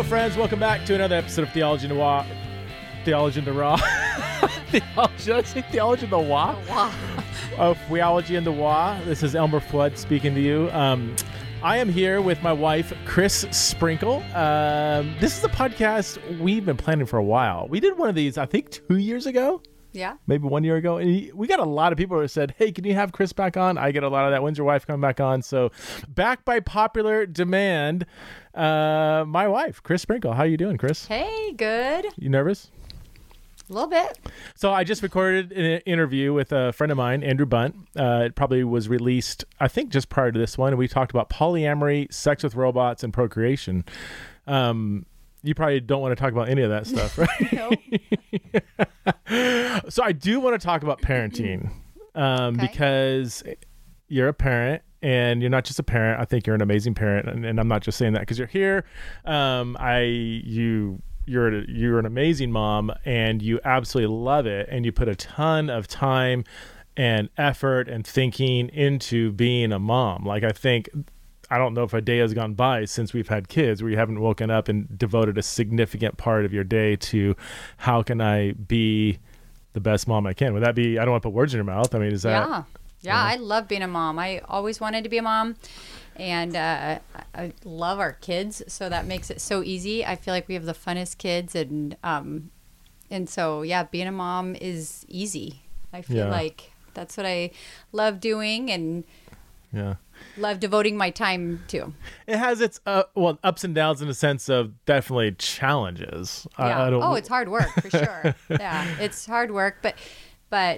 friends. Welcome back to another episode of Theology in the Raw. Theology in the Raw. Did I say Theology in the Raw? Of Theology in the Raw. This is Elmer Flood speaking to you. I am here with my wife, Chris Sprinkle. This is a podcast we've been planning for a while. We did one of these, I think, 2 years ago. Yeah. Maybe 1 year ago. And we got a lot of people who said, hey, can you have Chris back on? I get a lot of that. When's your wife coming back on? So back by popular demand, my wife, Chris Sprinkle. How you doing, Chris? Hey, good. You nervous? A little bit. So I just recorded an interview with a friend of mine, Andrew Bunt. It probably was released, I think, just prior to this one. And we talked about polyamory, sex with robots, and procreation. You probably don't want to talk about any of that stuff, right? Nope. So I do want to talk about parenting because you're a parent, and you're not just a parent. I think you're an amazing parent, and I'm not just saying that because you're here. You're an amazing mom, and you absolutely love it, and you put a ton of time and effort and thinking into being a mom. Like, I don't know if a day has gone by since we've had kids where you haven't woken up and devoted a significant part of your day to how can I be the best mom I can. Would that be, I don't want to put words in your mouth. I mean, is that? Yeah. I love being a mom. I always wanted to be a mom, and I love our kids. So that makes it so easy. I feel like we have the funnest kids, and so, yeah, being a mom is easy. I feel like that's what I love doing, and love devoting my time to. It has its ups and downs in the sense of definitely challenges. Yeah. It's hard work for sure. Yeah, it's hard work, but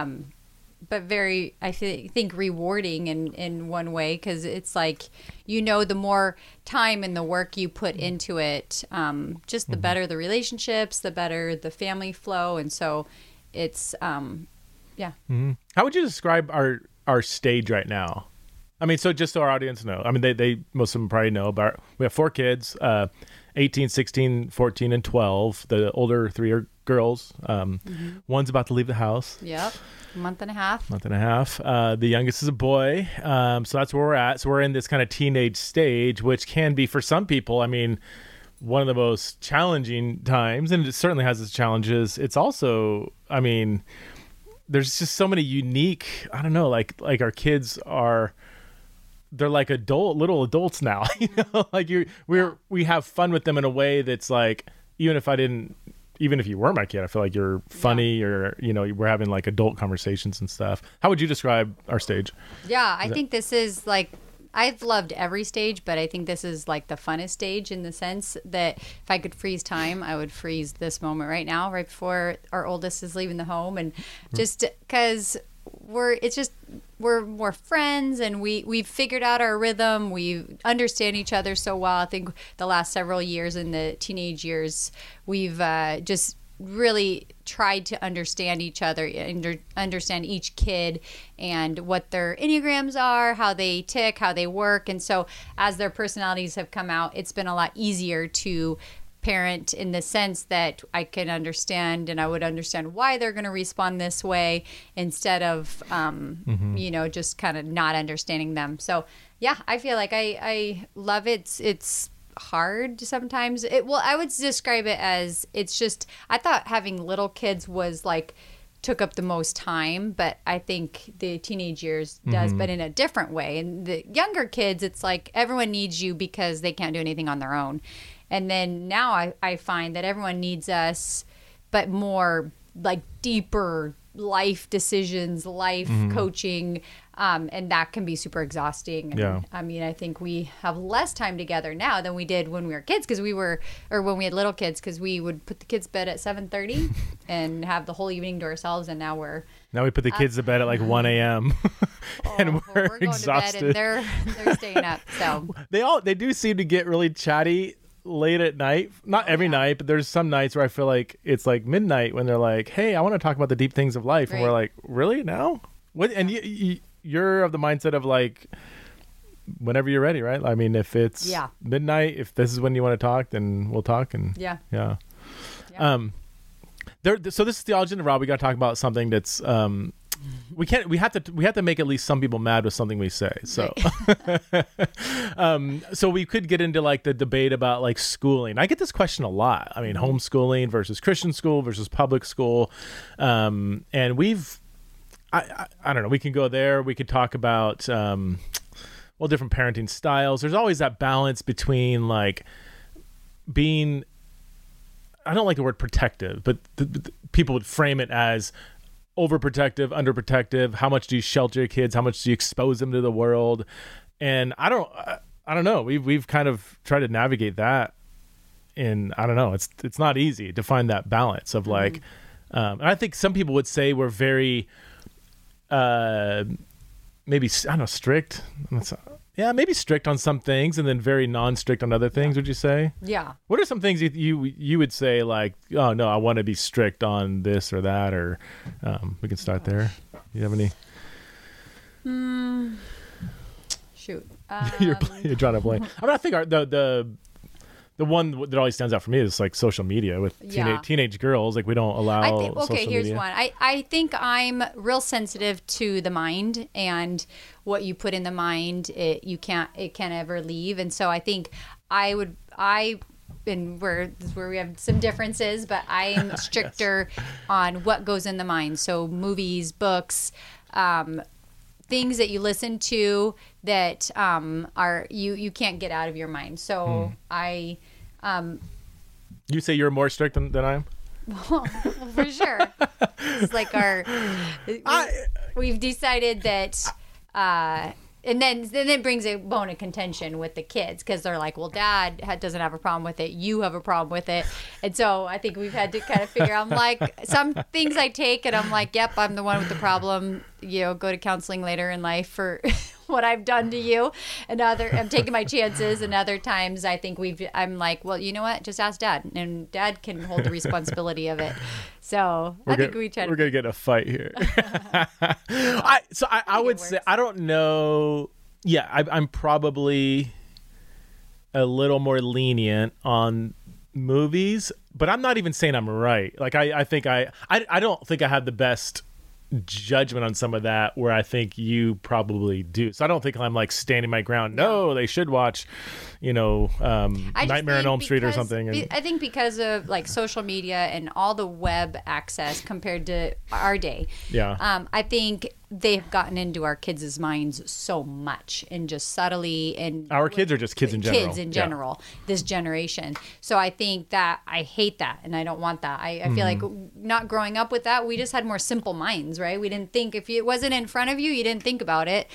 very, I think rewarding in one way, because it's like, the more time and the work you put into it, just the better the relationships, the better the family flow, and so it's Mm-hmm. How would you describe our stage right now? I mean, so just so our audience know, I mean, they most of them probably know, but we have 4 kids, 18, 16, 14, and 12. The older 3 are girls. One's about to leave the house. Yep. Month and a half. The youngest is a boy. So that's where we're at. So we're in this kind of teenage stage, which can be, for some people, I mean, one of the most challenging times, and it certainly has its challenges. It's also, I mean, there's just so many unique, I don't know, like our kids they're like little adults now, like we have fun with them in a way that's like, even if you were my kid, I feel like you're funny, or, we're having like adult conversations and stuff. How would you describe our stage? Yeah, I think this is like, I've loved every stage, but I think this is like the funnest stage, in the sense that if I could freeze time, I would freeze this moment right now, right before our oldest is leaving the home. And just because we're more friends, and we've figured out our rhythm. We understand each other so well. I think the last several years, in the teenage years, we've just really tried to understand each other, understand each kid and what their Enneagrams are, how they tick, how they work. And so as their personalities have come out, it's been a lot easier to parent, in the sense that I can understand, and I would understand why they're going to respond this way, instead of, just kind of not understanding them. So, yeah, I feel like I love it. It's hard sometimes. I would describe it as, it's just, I thought having little kids was like, took up the most time, but I think the teenage years does, but in a different way. And the younger kids, it's like everyone needs you because they can't do anything on their own. And then now I find that everyone needs us, but more like deeper life decisions, life coaching, and that can be super exhausting. And, I mean, I think we have less time together now than we did when we were kids, when we had little kids, because we would put the kids to bed at 7:30 and have the whole evening to ourselves. And now we put the kids to bed at like 1 a.m. and we're going exhausted. to bed, and they're staying up. So they do seem to get really chatty late at night. Not every night, but there's some nights where I feel like it's like midnight when they're like, hey, I want to talk about the deep things of life. Right. And we're like, really, now? What? And you're of the mindset of like, whenever you're ready, right? I mean, if it's midnight, if this is when you want to talk, then we'll talk. And so this is Theology in the Raw. We got to talk about something that's we have to make at least some people mad with something we say. So so we could get into like the debate about like schooling. I get this question a lot. I mean, homeschooling versus Christian school versus public school. And I don't know, we can go there. We could talk about different parenting styles. There's always that balance between like being, I don't like the word protective, but people would frame it as overprotective, underprotective. How much do you shelter your kids? How much do you expose them to the world? And I don't know. We've kind of tried to navigate that, and I don't know. It's not easy to find that balance of like, and I think some people would say we're very, maybe, I don't know, strict. Yeah, maybe strict on some things and then very non-strict on other things, would you say? Yeah. What are some things you would say like, oh, no, I want to be strict on this or that, or we can start there. You have any? Shoot. You're drawing a blank. I mean, I think the one that always stands out for me is like social media with teenage girls. Like we don't allow social here's media. one. I think I'm real sensitive to the mind, and what you put in the mind, it can't ever leave. And so I think this is where we have some differences, but I'm stricter on what goes in the mind. So movies, books, things that you listen to that are you can't get out of your mind. So You say you're more strict than I am? Well, for sure. It's like we've decided that and then it brings a bone of contention with the kids because they're like, well, Dad doesn't have a problem with it. You have a problem with it. And so I think we've had to kind of figure out, I'm like, some things I take and I'm like, yep, I'm the one with the problem. Go to counseling later in life for what I've done to you. And I'm taking my chances. And other times I think I'm like, well, you know what? Just ask Dad. And Dad can hold the responsibility of it. So we're going to get in a fight here. I would say, I don't know. Yeah, I'm probably a little more lenient on movies, but I'm not even saying I'm right. Like I think I don't think I have the best judgment on some of that where I think you probably do. So I don't think I'm like standing my ground. No, they should watch, Nightmare on Elm Street or something. I think because of like social media and all the web access compared to our day. Yeah. I think they've gotten into our kids' minds so much and just subtly, and our kids are just kids in general. This generation. So I think that I hate that and I don't want that. I feel like not growing up with that, we just had more simple minds, right? We didn't think, if it wasn't in front of you, you didn't think about it.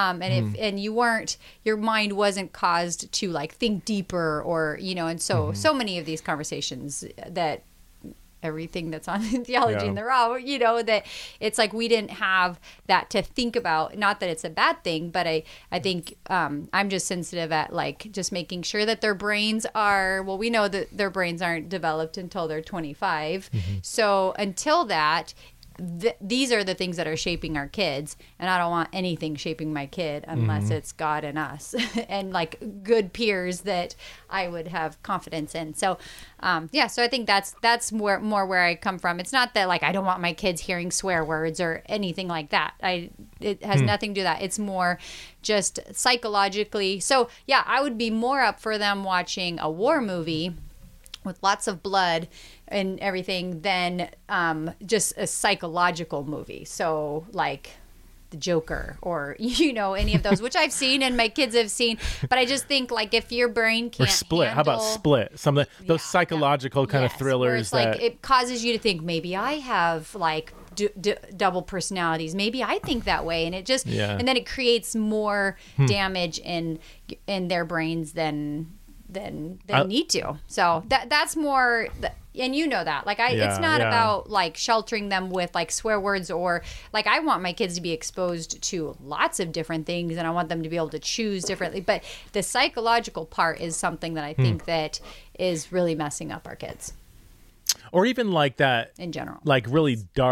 And you weren't, your mind wasn't caused to like think deeper or, and so many of these conversations that everything that's on theology and the raw, that it's like we didn't have that to think about. Not that it's a bad thing, but I think I'm just sensitive at like just making sure that their brains are, well, we know that their brains aren't developed until they're 25. So until that, these are the things that are shaping our kids, and I don't want anything shaping my kid unless it's God and us and like good peers that I would have confidence in. So so I think that's more where I come from. It's not that like I don't want my kids hearing swear words or anything like that. It has nothing to do with that. It's more just psychologically. So yeah, I would be more up for them watching a war movie with lots of blood and everything than just a psychological movie. So like The Joker or, any of those, which I've seen and my kids have seen. But I just think like if your brain can't Or Split. How about Split? Some of those psychological kind of thrillers that like it causes you to think maybe I have like double personalities. Maybe I think that way. And it just, and then it creates more damage in their brains than they need to. So that's more, and that like it's not about like sheltering them with like swear words, or like I want my kids to be exposed to lots of different things and I want them to be able to choose differently. But the psychological part is something that I think that is really messing up our kids. Or even like that in general, like really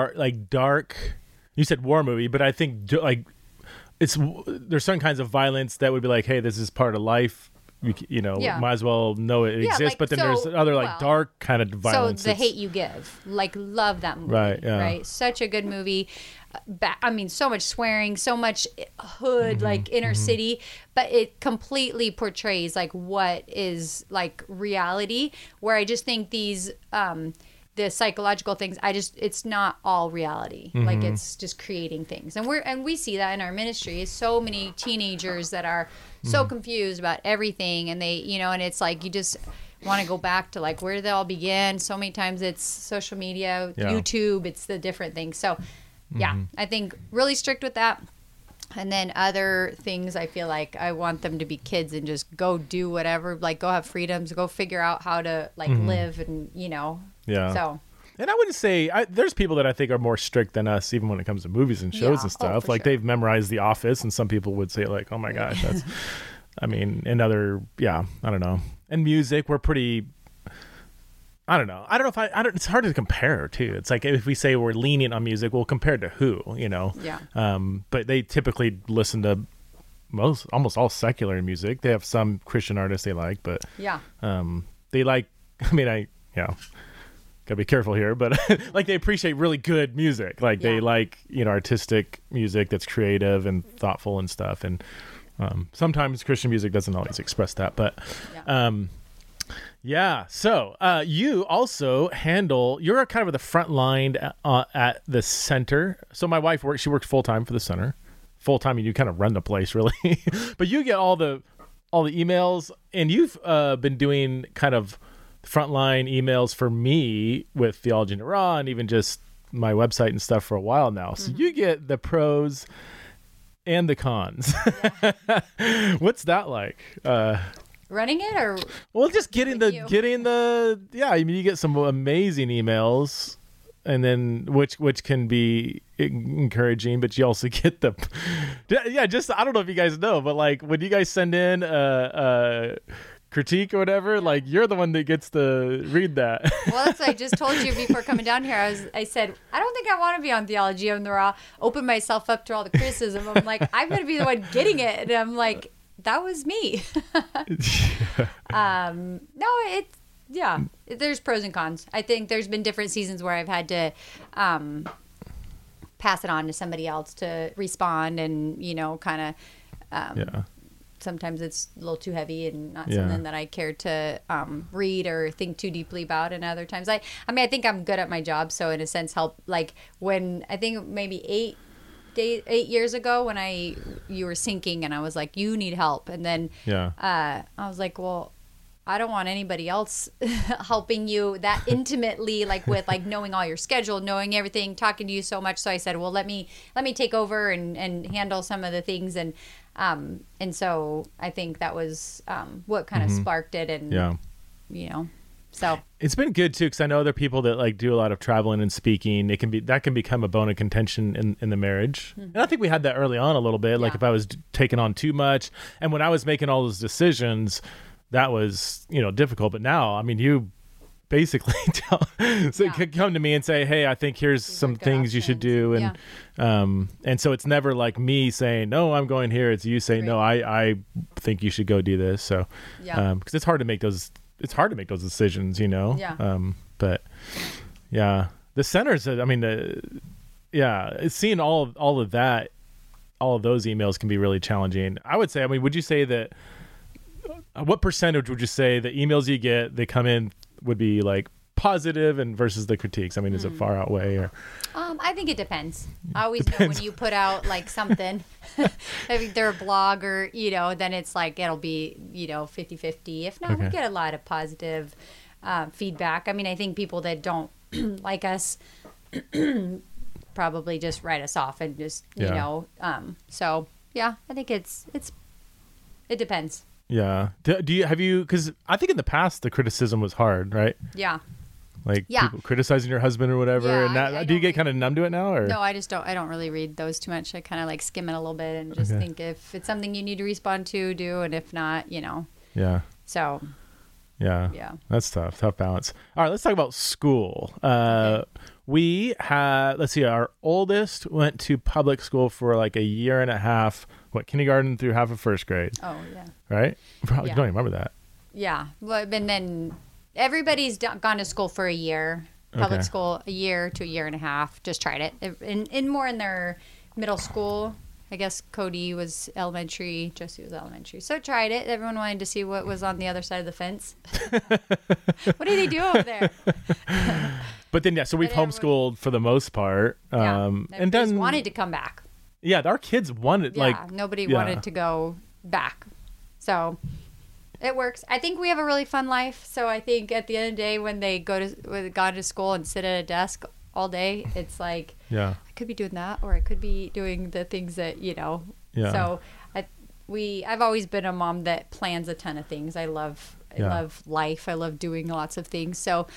dark, you said war movie, but I think like there's certain kinds of violence that would be like, hey, this is part of life. Yeah. might as well know it Yeah, exists. like, but then so- there's other like well, dark kind of violence. So The It's- Hate You Give, like, love that movie. Right, yeah. Right. Such a good movie. I mean, so much swearing, so much hood, like inner city, but it completely portrays like what is like reality. Where I just think these, the psychological things, it's not all reality. Like, it's just creating things, and we see that in our ministry. Is so many teenagers that are so confused about everything, and they, and it's like you just want to go back to like where they all began. So many times it's social media, Yeah. YouTube, it's the different things. So yeah, I think really strict with that. And then other things, I feel like I want them to be kids and just go do whatever, like go have freedoms, go figure out how to like live, and Yeah. So And I wouldn't say there's people that I think are more strict than us, even when it comes to movies and shows Yeah. and stuff. For Like sure. they've memorized The Office, and some people would say like, "Oh my gosh, that's." I mean, and other, I don't know. And music, we're pretty. I don't know. If it's hard to compare too. It's like if we say we're lenient on music, well, compared to who, Yeah. But they typically listen to almost all secular music. They have some Christian artists they like, but yeah, they like. I mean, gotta be careful here, but like they appreciate really good music. Like they Yeah. like artistic music that's creative and thoughtful and stuff. And sometimes Christian music doesn't always express that, but. Yeah. So you also you're kind of at the front line at the center. So my wife she works full time for the center. Full time, and you kind of run the place really. But you get all the emails, and you've been doing kind of frontline emails for me with Theology in the Raw, and even just my website and stuff for a while now. So you get the pros and the cons. What's that like? Running it or Well, just getting With you. I mean, you get some amazing emails, and then which can be encouraging, but you also get the just I don't know if you guys know, but like when you guys send in a critique or whatever, like you're the one that gets to read that. Well, that's what I just told you before coming down here. I said, I don't think I want to be on Theology on the Raw, open myself up to all the criticism. I'm like, I'm going to be the one getting it. And I'm like, that was me. No, there's pros and cons. I think there's been different seasons where I've had to pass it on to somebody else to respond, and, kind of, Yeah. sometimes it's a little too heavy and not Yeah. something that I care to read or think too deeply about. And other times I think I'm good at my job. So in a sense, help, like when I think maybe 8 years ago when you were sinking and I was like, you need help. And then I was like, well, I don't want anybody else helping you that intimately, like with like knowing all your schedule, knowing everything, talking to you so much. So I said, well, let me take over and handle some of the things. And so I think that was what kind of sparked it. And, so. It's been good too, because I know other people that like do a lot of traveling and speaking. That can become a bone of contention in the marriage. And I think we had that early on a little bit. Like Yeah. if I was taking on too much, and when I was making all those decisions, that was difficult. But now, I mean, you basically come to me and say, "Hey, I think here's These are some good things you should options." do," and so it's never like me saying, "No, I'm going here." It's you saying, "No, I think you should go do this." So, Yeah. because it's hard to make those. It's hard to make those decisions, Yeah. But yeah, the centers. I mean, seeing all of that, all of those emails can be really challenging. I would say. I mean, would you say that? What percentage would you say the emails you get they come in would be like positive and versus the critiques? I mean, is it far outweigh or? I think it depends. I always know when you put out like something, if they're a blog or, then it's like, it'll be, 50-50. If not, we Okay. get a lot of positive feedback. I mean, I think people that don't like us probably just write us off and just, so yeah, I think it depends. Yeah. Have you, because I think in the past the criticism was hard, right? Yeah. Like Yeah. people criticizing your husband or whatever. Yeah, And that, I do you don't get kind of numb to it now or? No, I don't really read those too much. I kind of like skim it a little bit and just Okay. think if it's something you need to respond to, do, and if not, Yeah. so Yeah. Yeah. That's tough balance. All right, let's talk about school. We had, let's see, our oldest went to public school for like a year and a half, kindergarten through half of first grade. Oh, yeah. Right? Probably Yeah. don't even remember that. Yeah. Well, and then everybody's gone to school for a year. Public Okay. school, a year to a year and a half. Just tried it. In more in their middle school. I guess Cody was elementary. Josie was elementary. So tried it. Everyone wanted to see what was on the other side of the fence. What do they do over there? But then, yeah, so we've But everyone- homeschooled for the most part. Yeah. And Everybody's then, wanted to come back. yeah, our kids wanted, Yeah, nobody yeah. wanted to go back. So it works. I think we have a really fun life. So I think at the end of the day, when they gone to school and sit at a desk all day, it's like, Yeah. I could be doing that, or I could be doing the things that, Yeah. So I've always been a mom that plans a ton of things. I love life. I love doing lots of things. So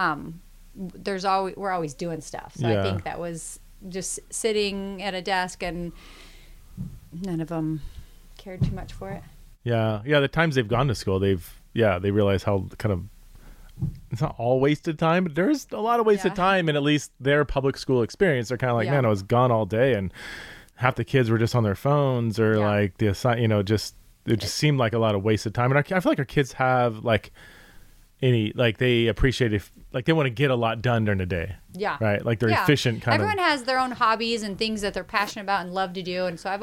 we're always doing stuff. So Yeah. I think that was just sitting at a desk, and none of them cared too much for it. Yeah. Yeah. The times they've gone to school, they realize how kind of, it's not all wasted time, but there's a lot of wasted Yeah. time in at least their public school experience. They're kind of like, Yeah. man, I was gone all day, and half the kids were just on their phones, or Yeah. like it just seemed like a lot of wasted time. And I feel like our kids have they appreciate if, like, they want to get a lot done during the day, Yeah. right? Like they're efficient Everyone has their own hobbies and things that they're passionate about and love to do. And so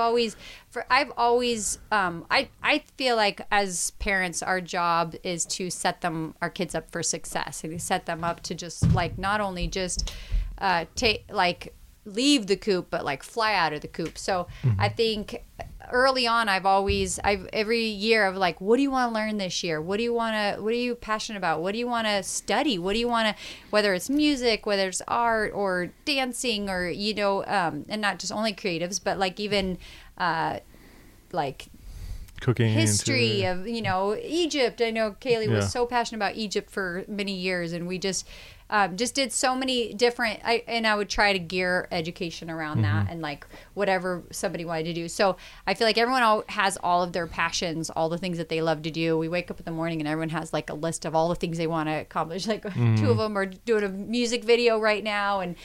I feel like as parents, our job is to set our kids up for success. And we set them up to just like, not only just leave the coop, but like fly out of the coop. So I think early on, every year of like, what do you want to learn this year? What are you passionate about? What do you want to study? What do you want to, whether it's music, whether it's art or dancing, or, and not just only creatives, but like even, like cooking, history of, Egypt. I know Kaylee Yeah. was so passionate about Egypt for many years, and we just did so many different, I would try to gear education around that, and like whatever somebody wanted to do. So I feel like everyone has all of their passions, all the things that they love to do. We wake up in the morning and everyone has like a list of all the things they want to accomplish. Like two of them are doing a music video right now, and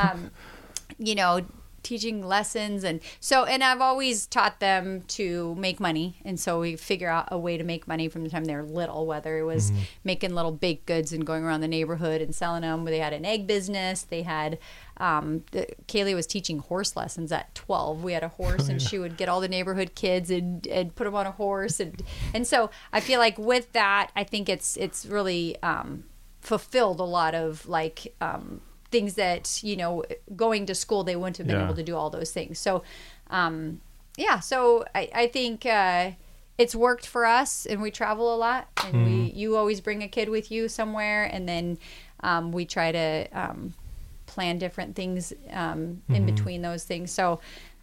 teaching lessons. And I've always taught them to make money. And so we figure out a way to make money from the time they were little, whether it was making little baked goods and going around the neighborhood and selling them. They had an egg business. They had, Kaylee was teaching horse lessons at 12. We had a horse, and she would get all the neighborhood kids and put them on a horse. And so I feel like with that, I think it's really fulfilled a lot of like, things that, going to school, they wouldn't have been able to do all those things. So, so I think it's worked for us, and we travel a lot, and you always bring a kid with you somewhere, and then we try to plan different things in between those things. So,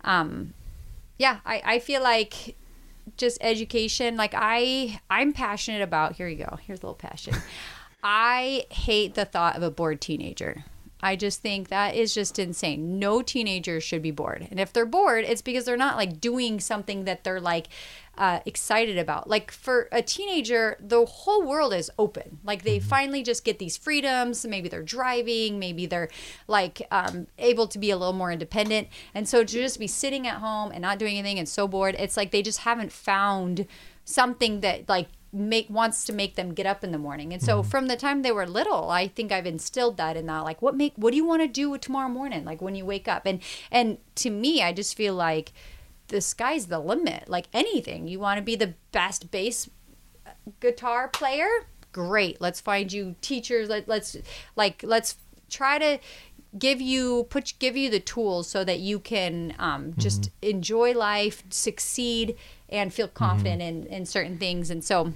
I feel like just education, like I'm passionate about, here's a little passion. I hate the thought of a bored teenager. I just think that is just insane. No teenagers should be bored. And if they're bored, it's because they're not like doing something that they're like excited about. Like for a teenager, the whole world is open. Like they finally just get these freedoms. Maybe they're driving, maybe they're like able to be a little more independent. And so to just be sitting at home and not doing anything and so bored, it's like they just haven't found something that like wants to make them get up in the morning. And so from the time they were little, I think I've instilled that in that, like what do you want to do tomorrow morning, like when you wake up? And to me, I just feel like the sky's the limit. Like anything, you want to be the best bass guitar player, great, let's find you teachers. Let's try to give you the tools so that you can just enjoy life, succeed, and feel confident in certain things. And so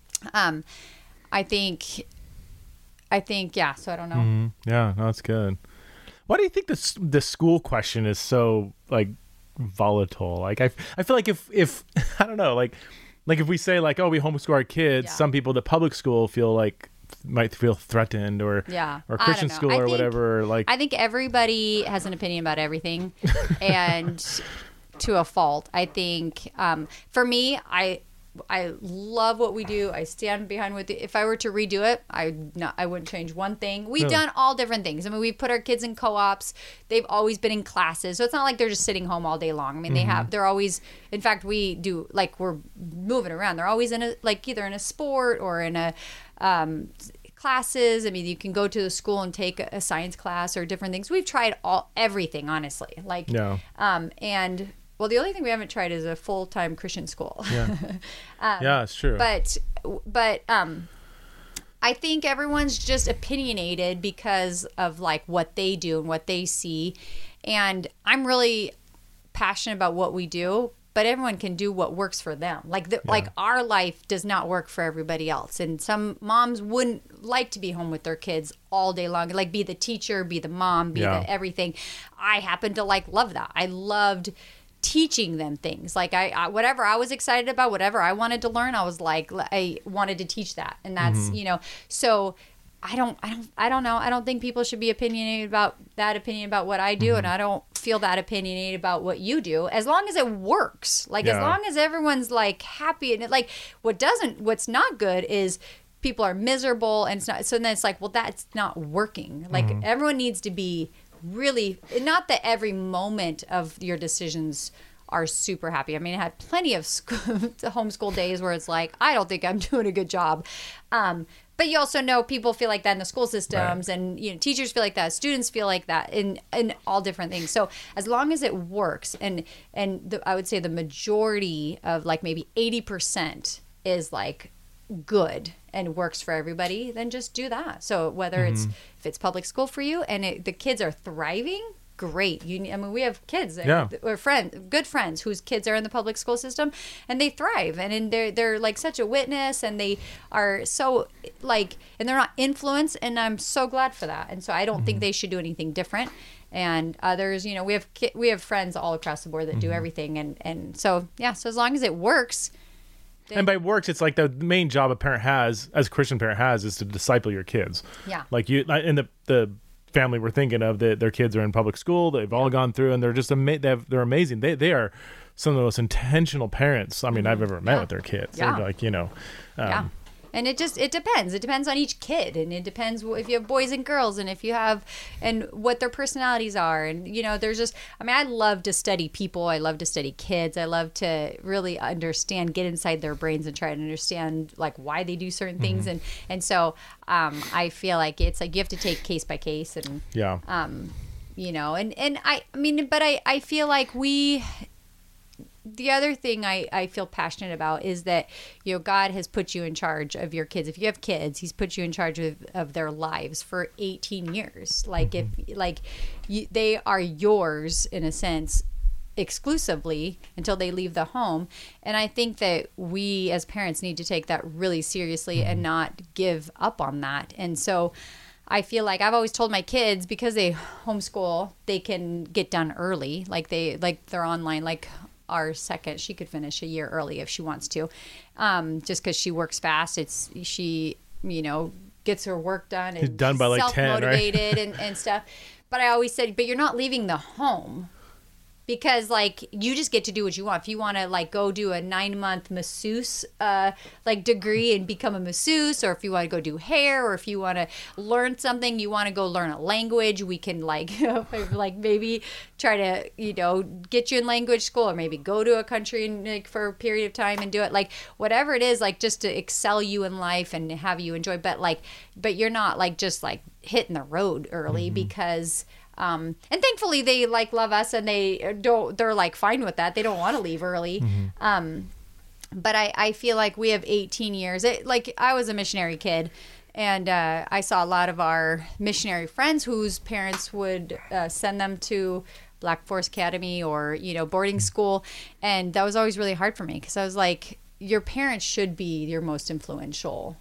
I think so I don't know. Yeah, no, that's good. Why do you think the school question is so like volatile? Like I feel like if I don't know, like if we say like, oh, we homeschool our kids, some people at public school might feel threatened, or Christian school or whatever. Like I think everybody has an opinion about everything, and to a fault. I think for me, I love what we do. I stand behind what if I were to redo it, I wouldn't change one thing. We've done all different things. I mean, we put our kids in co-ops. They've always been in classes. So it's not like they're just sitting home all day long. I mean, they're always, in fact, we do, like, we're moving around. They're always in a, like, either in a sport or in a, classes. I mean, you can go to the school and take a science class or different things. We've tried everything, honestly. Like, and well, the only thing we haven't tried is a full-time Christian school. Yeah, yeah, it's true. But I think everyone's just opinionated because of like what they do and what they see. And I'm really passionate about what we do, but everyone can do what works for them. Like our life does not work for everybody else. And some moms wouldn't like to be home with their kids all day long, like be the teacher, be the mom, be the everything. I happen to love that. I loved teaching them things. Like I whatever I was excited about, whatever I wanted to learn, I was like, I wanted to teach that. And that's, so I don't know. I don't think people should be opinionated about that opinion about what I do. And I don't feel that opinionated about what you do, as long as it works. Like, as long as everyone's like happy. And like, what's not good is people are miserable. And it's not, so then it's like, well, that's not working. Like, everyone needs to be really, not that every moment of your decisions are super happy. I mean, I had plenty of homeschool days where it's like, I don't think I'm doing a good job. But you also know people feel like that in the school systems, and teachers feel like that, students feel like that, in all different things. So as long as it works, and I would say the majority of like maybe 80% is like good and works for everybody, then just do that. So whether if it's public school for you and the kids are thriving, great. I mean, we have kids or good friends whose kids are in the public school system and they thrive, and they're like such a witness, and they are so like, and they're not influenced, and I'm so glad for that. And so I don't think they should do anything different. And others, we have friends all across the board that do everything, and so so as long as it works. And by works, it's like the main job a parent has, as a Christian parent has, is to disciple your kids. Yeah. Like in the family we're thinking of, that their kids are in public school, they've all gone through, and they're just they're amazing. They are some of the most intentional parents I've ever met with their kids. Yeah. They're like, And it depends. It depends on each kid, and it depends if you have boys and girls, and if you have, and what their personalities are. And, there's just, I love to study people. I love to study kids. I love to really get inside their brains and try to understand like why they do certain things. And so I feel like it's like you have to take case by case, and, but I feel like the other thing I feel passionate about is that, God has put you in charge of your kids. If you have kids, he's put you in charge of their lives for 18 years. Like, they are yours in a sense exclusively until they leave the home. And I think that we as parents need to take that really seriously and not give up on that. And so I feel like I've always told my kids, because they homeschool, they can get done early. They're online, like our second, she could finish a year early if she wants to, just because she works fast. She gets her work done and done by like 10, self-motivated, right? and stuff. But I always said, but you're not leaving the home, because like you just get to do what you want. If you want to like go do a 9-month masseuse degree and become a masseuse, or if you want to go do hair, or if you want to learn something, you want to go learn a language, we can like maybe try to get you in language school, or maybe go to a country and for a period of time and do it, like whatever it is, like just to excel you in life and have you enjoy. But you're not like just like hitting the road early, because and thankfully they like love us, and they're like fine with that. They don't want to leave early. But I feel like we have 18 years. I was a missionary kid, and I saw a lot of our missionary friends whose parents would send them to Black Forest Academy or, boarding school. And that was always really hard for me, because I was like, your parents should be your most influential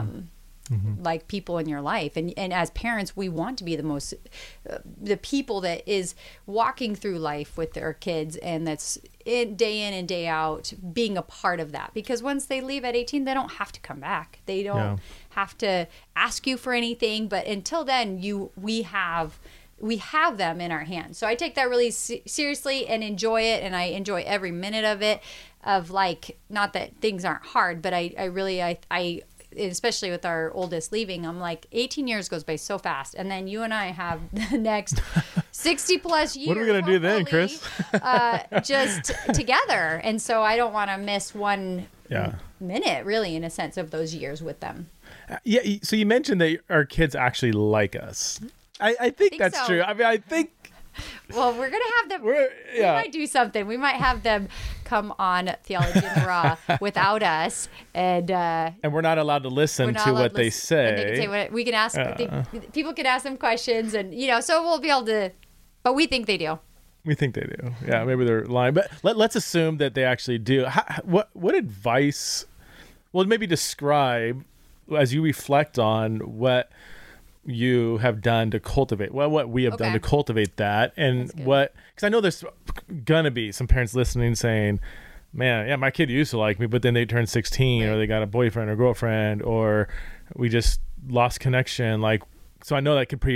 like people in your life, and as parents we want to be the most the people that is walking through life with their kids, and that's day in and day out being a part of that, because once they leave at 18 they don't have to come back, they don't have to ask you for anything, but until then we have them in our hands. So I take that really seriously and enjoy it, and I enjoy every minute of it. of like, not that things aren't hard, but I really, especially with our oldest leaving, I'm like, 18 years goes by so fast. And then you and I have the next 60 plus years. What are we going to do then, Chris? Just together. And so I don't want to miss one minute, really, in a sense, of those years with them. Yeah. So you mentioned that our kids actually like us. I think that's so. true. I mean, I think. Well, we're going to have them. We might do something. We might have them come on Theology in the Raw without us. And we're not allowed to listen to what they say. And they can say what we can ask. People can ask them questions. And, so we'll be able to. But we think they do. We think they do. Yeah, maybe they're lying. But let's assume that they actually do. What advice, well, maybe describe, as you reflect on what you have done to cultivate, what we have done to cultivate that, and what, because I know there's gonna be some parents listening saying, man, yeah, my kid used to like me, but then they turned 16 or they got a boyfriend or girlfriend, or we just lost connection. Like, so I know that could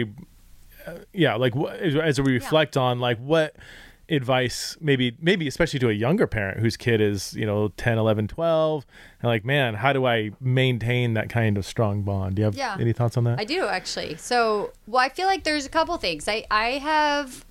as we reflect on, like, what advice, maybe especially to a younger parent whose kid is 10, 11, 12, and like, man, how do I maintain that kind of strong bond? Do you have any thoughts on that? I do, actually. So, I feel like there's a couple things. I have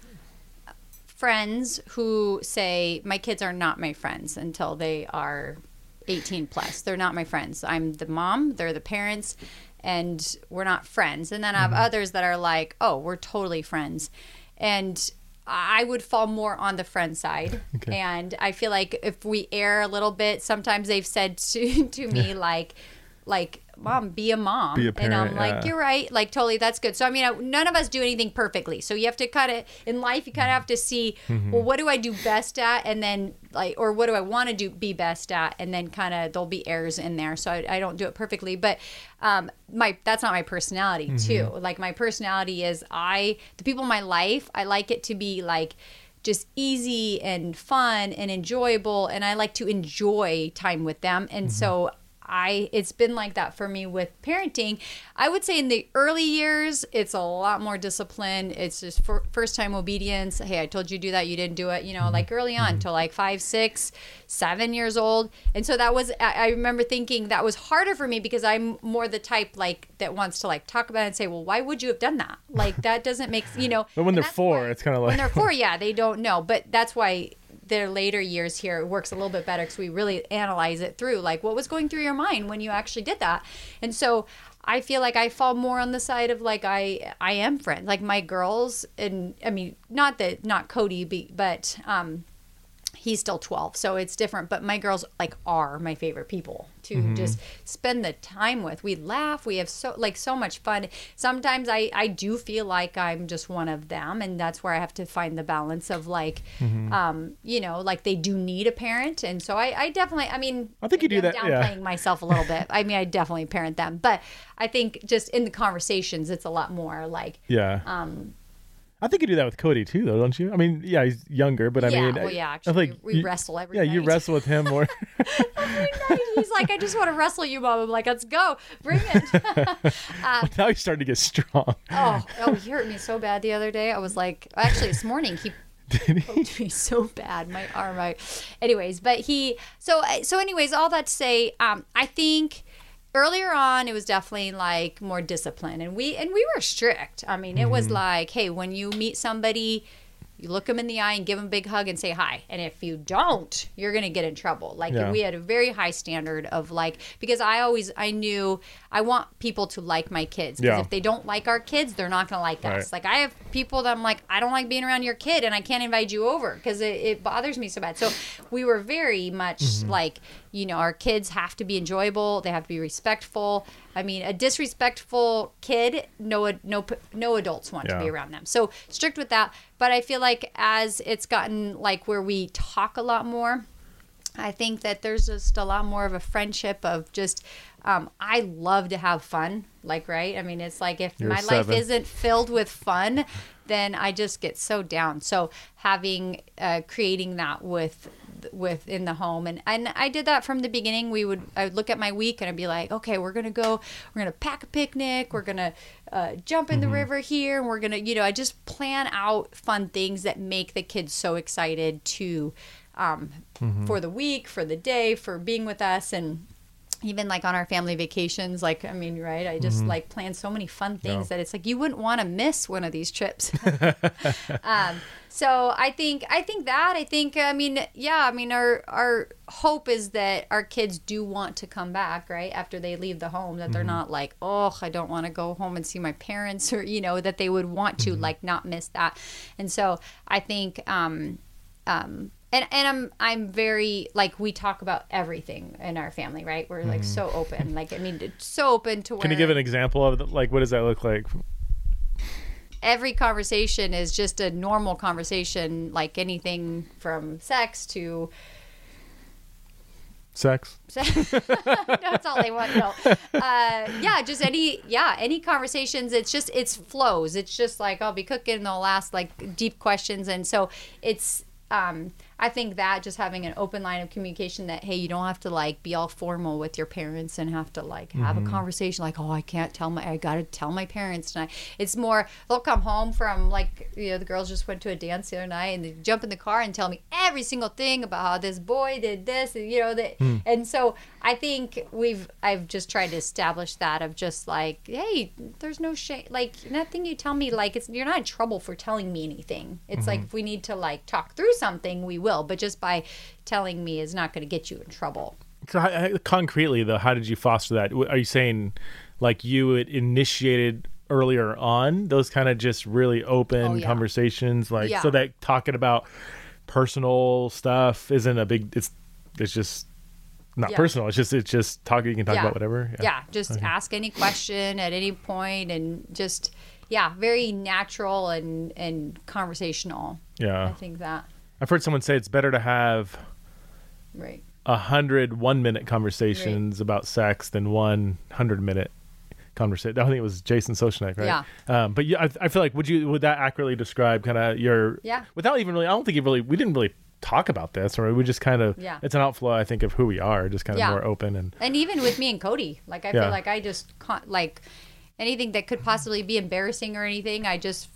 friends who say my kids are not my friends until they are 18 plus. They're not my friends. I'm the mom, they're the parents, and we're not friends. And then I have others that are like, oh, we're totally friends. And I would fall more on the friend side. Okay. And I feel like if we err a little bit, sometimes they've said to me like, Mom, be a mom. Be a parent, and I'm like, you're right. Like, totally, that's good. So, I mean, none of us do anything perfectly. So you have to kind of, in life, you kind of have to see, well, what do I do best at? And then, like, or what do I want to be best at? And then kind of, there'll be errors in there. So I don't do it perfectly. But that's not my personality, too. Like, my personality is the people in my life, I like it to be, like, just easy and fun and enjoyable. And I like to enjoy time with them. And so it's been like that for me with parenting. I would say in the early years, it's a lot more discipline. It's just first time obedience. Hey, I told you to do that. You didn't do it, like early on till like 5, 6, 7 years old. And so I remember thinking that was harder for me because I'm more the type like that wants to like talk about it and say, well, why would you have done that? Like that doesn't make, But when they're 4, it's kind of like. When they're 4, yeah, they don't know. But that's why their later years here, it works a little bit better because we really analyze it through, like what was going through your mind when you actually did that. And so I feel like I fall more on the side of like I am friends, like my girls, and I mean not Cody, but he's still 12, so it's different. But my girls like are my favorite people to just spend the time with. We laugh, we have so much fun. Sometimes I do feel like I'm just one of them, and that's where I have to find the balance of like, like they do need a parent, and so I definitely, I think you do that. Downplaying myself a little bit. I mean, I definitely parent them, but I think just in the conversations, it's a lot more like, I think you do that with Cody too, though, don't you? I mean, yeah, he's younger, but actually, we wrestle every night. Yeah, you wrestle with him more. Every night, he's like, I just want to wrestle you, Mom. I'm like, let's go, bring it. Now he's starting to get strong. He hurt me so bad the other day. I was like, actually, this morning he poked me so bad, my arm. Anyways, but anyways, all that to say, I think. Earlier on, it was definitely like more discipline, and we were strict. I mean, it was like, hey, when you meet somebody, you look them in the eye and give them a big hug and say hi. And if you don't, you're going to get in trouble. Like we had a very high standard of like, because I knew I want people to like my kids. Because if they don't like our kids, they're not going to like us. Like I have people that I'm like, I don't like being around your kid and I can't invite you over because it bothers me so bad. So we were very much like, our kids have to be enjoyable. They have to be respectful. I mean, a disrespectful kid, no adults want to be around them. So strict with that. But I feel like as it's gotten like where we talk a lot more, I think that there's just a lot more of a friendship of just, I love to have fun. Like, right? I mean, it's like if my life isn't filled with fun, then I just get so down. So having, creating that within the home. And I did that from the beginning. I would look at my week and I'd be like, okay, we're going to pack a picnic. We're going to jump in the river here. And we're going to, I just plan out fun things that make the kids so excited to for the week, for the day, for being with us. And even like on our family vacations, like, I mean, right, I just like plan so many fun things that it's like you wouldn't want to miss one of these trips. So I think I mean, yeah, I mean, our hope is that our kids do want to come back, right, after they leave the home, that they're not like, oh, I don't want to go home and see my parents, or, you know, that they would want to like not miss that. And so I think and I'm very, like, we talk about everything in our family, right? We're like so open, like, I mean, it's so open to where. Can you give an example of like, what does that look like? Every conversation is just a normal conversation, like anything from sex to sex. That's all they want. No, yeah, just any conversations. It's flows. It's just like I'll be cooking, and they'll ask like deep questions, and so it's. I think that just having an open line of communication, that, hey, you don't have to like be all formal with your parents and have to like have a conversation like, oh, I got to tell my parents tonight. It's more, they'll come home from like, you know, the girls just went to a dance the other night and they jump in the car and tell me every single thing about how this boy did this, and, you know, that. And so I think I've just tried to establish that of just like, hey, there's no shame, like nothing you tell me, like you're not in trouble for telling me anything. It's like, if we need to like talk through something, we will, but just by telling me is not going to get you in trouble. So concretely though, how did you foster that? Are you saying like you had initiated earlier on those kind of just really open conversations, like so that talking about personal stuff isn't a big, it's just not personal. It's just talking. You can talk about whatever. Just ask any question at any point, and just very natural and conversational. I think that I've heard someone say it's better to have 100 1-minute conversations about sex than 100-minute conversation. I think it was Jason Sochnek, right? But I feel like would that accurately describe kind of your without even really, I don't think we didn't really talk about this, or we just kind of it's an outflow, I think, of who we are, just kind of more open. And even with me and Cody, like I feel like I just like anything that could possibly be embarrassing or anything, I just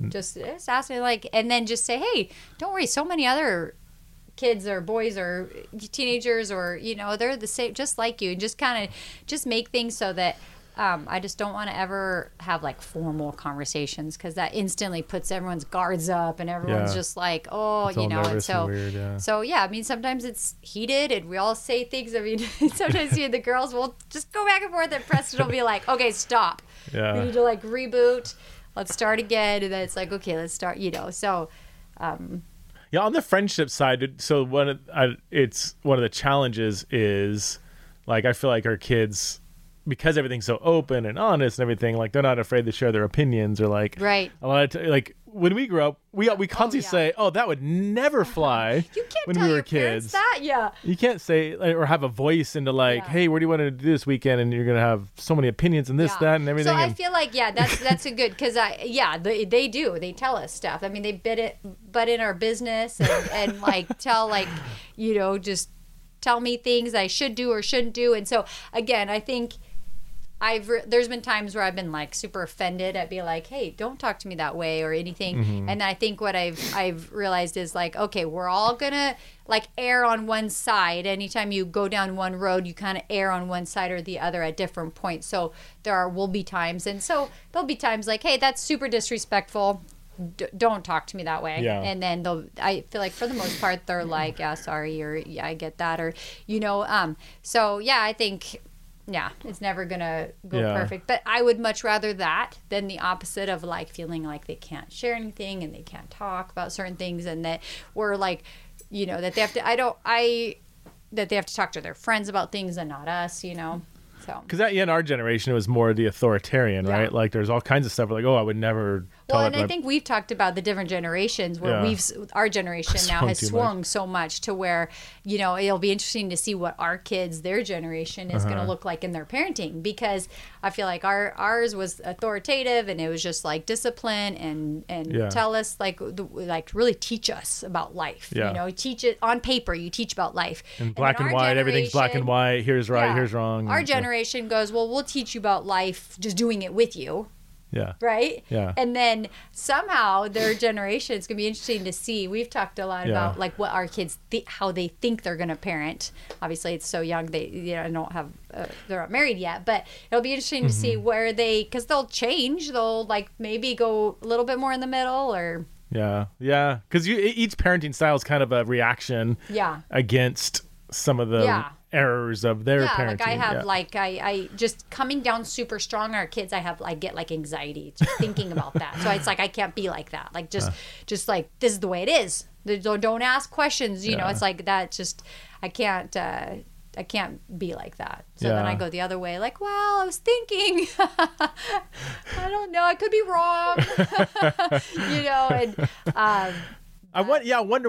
ask me, like, and then just say, hey, don't worry, so many other kids or boys or teenagers, or, you know, they're the same, just like you, and just kind of just make things so that I just don't want to ever have like formal conversations, because that instantly puts everyone's guards up and everyone's just like, oh, you know, and so weird, so I mean, sometimes it's heated and we all say things. I mean, sometimes the girls will just go back and forth, and Preston will be like, okay, stop. We need to like reboot. Let's start again. And then it's like, okay, let's start, you know, so. On the friendship side, so it's one of the challenges is, like, I feel like our kids, because everything's so open and honest and everything, like, they're not afraid to share their opinions, or like a lot of like when we grew up, we constantly say, oh, that would never fly. You can't when tell we were your kids. That, you can't say, like, or have a voice into like, hey, what do you want to do this weekend? And you're gonna have so many opinions and this, that, and everything. So I feel like that's a good, because they do, they tell us stuff. I mean, they butt in our business and like tell, like, you know, just tell me things I should do or shouldn't do. And so again, I think there's been times where I've been like super offended at, be like, hey, don't talk to me that way or anything. And I think what I've realized is like, okay, we're all gonna like err on one side. Anytime you go down one road, you kind of err on one side or the other at different points. So will be times, and so there'll be times like, hey, that's super disrespectful. Don't talk to me that way. And then I feel like for the most part they're like, yeah, sorry, or yeah, I get that, or, you know, so I think it's never gonna go perfect, but I would much rather that than the opposite of like feeling like they can't share anything and they can't talk about certain things, and that we're like, you know, that they have to that they have to talk to their friends about things and not us, you know. So because in our generation it was more the authoritarian, right? Like there's all kinds of stuff like, oh, I would never. And I think we've talked about the different generations where our generation now has swung so much to where, you know, it'll be interesting to see what their generation is going to look like in their parenting, because I feel like ours was authoritative, and it was just like discipline and tell us like really teach us about life. You know, teach it on paper. You teach about life. And black and white, everything's black and white. Here's right, here's wrong. Our generation goes, well, we'll teach you about life, just doing it with you. Yeah. Right? Yeah. And then somehow their generation, it's going to be interesting to see. We've talked a lot about like what our kids, how they think they're going to parent. Obviously, it's so young, they don't have, they're not married yet. But it'll be interesting to see where because they'll change. They'll like maybe go a little bit more in the middle or. Yeah. Yeah. Because each parenting style is kind of a reaction against some of the errors of their parenting. Like I have like I just coming down super strong on our kids. I get like anxiety just thinking about that. So it's like I can't be like that. Like just like this is the way it is. Don't ask questions. You know, it's like that. Just I can't be like that. So then I go the other way. Like, well, I was thinking. I don't know. I could be wrong. You know, and I wonder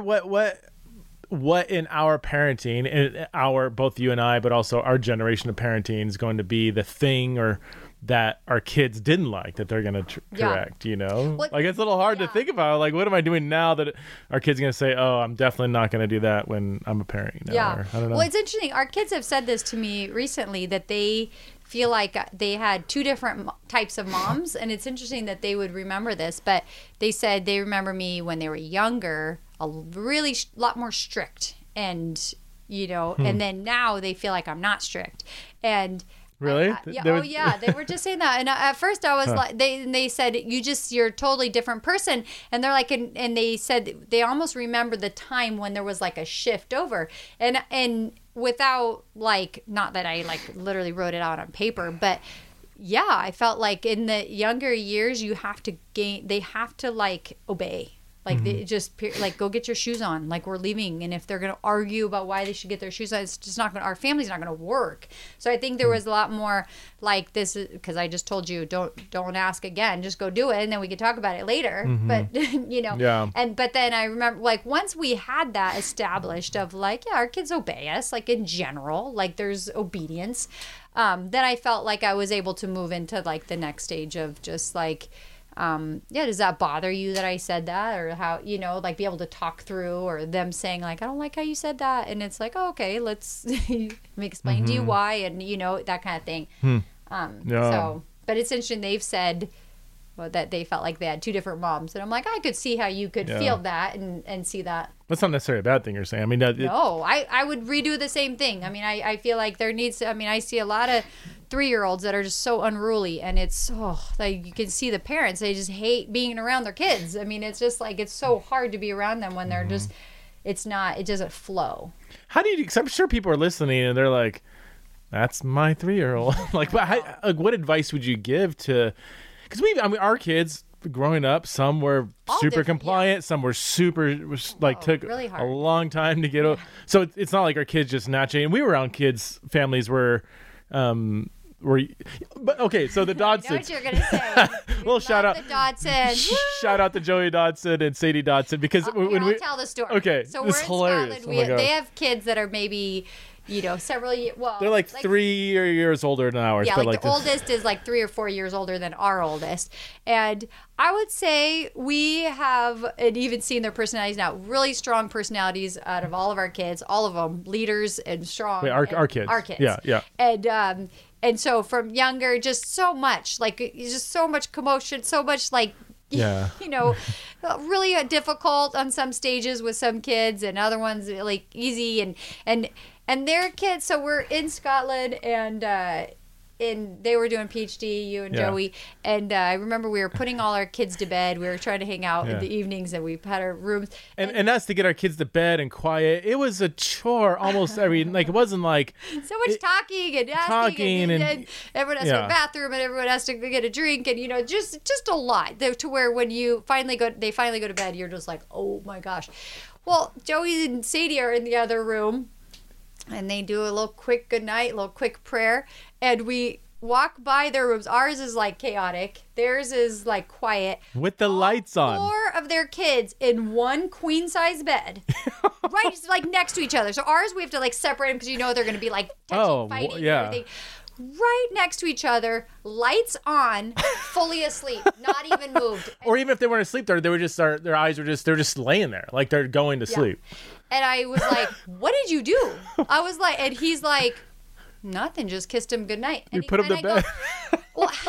what in our parenting, in our both you and I, but also our generation of parenting is going to be the thing or that our kids didn't like that they're going to correct, you know? Well, like it's a little hard to think about. Like, what am I doing now that our kid's going to say, oh, I'm definitely not going to do that when I'm a parent? You know? Yeah. Or, I don't know. Well, it's interesting. Our kids have said this to me recently that they feel like they had two different types of moms. And it's interesting that they would remember this, but they said they remember me when they were younger, a really lot more strict. And, you know, and then now they feel like I'm not strict. And really? They were just saying that. And at first I was like, they said, you're a totally different person. And they're like, and they said they almost remember the time when there was like a shift over. And without like, not that I like literally wrote it out on paper, but yeah, I felt like in the younger years, they have to like obey. Like they just like go get your shoes on. Like we're leaving, and if they're gonna argue about why they should get their shoes on, it's just not gonna. Our family's not gonna work. So I think there was a lot more like this because I just told you don't ask again, just go do it, and then we could talk about it later. But you know, but then I remember like once we had that established of like our kids obey us like in general, like there's obedience. Then I felt like I was able to move into like the next stage of just like. Does that bother you that I said that or how, you know, like be able to talk through or them saying like, I don't like how you said that. And it's like, oh, okay, let's explain to you why. And you know, that kind of thing. So, but it's interesting. They've said that they felt like they had two different moms. And I'm like, I could see how you could feel that and see that. That's not necessarily a bad thing you're saying. I mean, no, I would redo the same thing. I mean, I feel like there needs to, I mean, I see a lot of 3-year-olds that are just so unruly and it's like you can see the parents, they just hate being around their kids. I mean, it's just like it's so hard to be around them when they're just it doesn't flow. How do you, because I'm sure people are listening and they're like, that's my 3-year-old. Like what advice would you give to, because our kids growing up, some were super compliant, some were super took really a long time to get over. So it's not like our kids just naturally, and we were around families where but okay, so the Dodsons. I know what you're gonna say. Well, shout out the Dodsons. Shout out to Joey Dodson and Sadie Dodson because I'll tell the story. Okay, so this we're in hilarious. Scotland. They have kids that are maybe, you know, several years. Well, they're like 3 years older than ours. Yeah, but like the oldest is like 3 or 4 years older than our oldest, and I would say we have, and even seeing their personalities now, really strong personalities out of all of our kids, all of them leaders and strong. Wait, our kids. Our kids. Yeah. And so from younger, just so much, like just so much commotion, so much like, you know, really difficult on some stages with some kids and other ones like easy and their kids. So we're in Scotland and they were doing PhD, you and Joey. And I remember we were putting all our kids to bed. We were trying to hang out in the evenings and we had our rooms. And that's to get our kids to bed and quiet. It was a chore almost every, like it wasn't like. So much talking and asking and everyone has to go to the bathroom and everyone has to get a drink and, you know, just a lot to where when they finally go to bed, you're just like, oh my gosh. Well, Joey and Sadie are in the other room. And they do a little quick good night, a little quick prayer. And we walk by their rooms. Ours is like chaotic. Theirs is like quiet. With the lights on. 4 of their kids in one queen size bed. Right, just like next to each other. So ours, we have to like separate them because you know they're going to be like touching, fighting, and everything. Right next to each other, lights on, fully asleep, not even moved. Or even if they weren't asleep, they were just their eyes were they're just laying there, like they're going to sleep. And I was like, "What did you do?" I was like, and he's like, "Nothing, just kissed him goodnight." You put him to bed. Well, how did